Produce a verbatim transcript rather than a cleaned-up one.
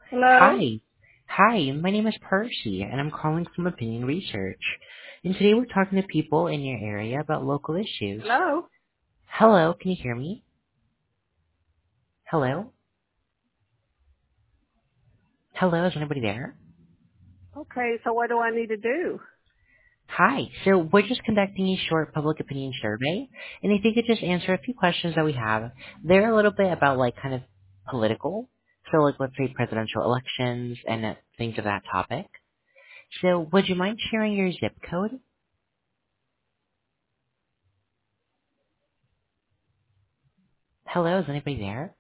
Hello? Hi. Hi, my name is Percy, and I'm calling from Opinion Research. And today we're talking to people in your area about local issues. Hello? Hello, can you hear me? Hello? Hello, is anybody there? Okay, so what do I need to do? Hi, so we're just conducting a short public opinion survey, and if you could just answer a few questions that we have, they're a little bit about like kind of political, so like let's say presidential elections and uh, things of that topic. So would you mind sharing your zip code? Hello, is anybody there?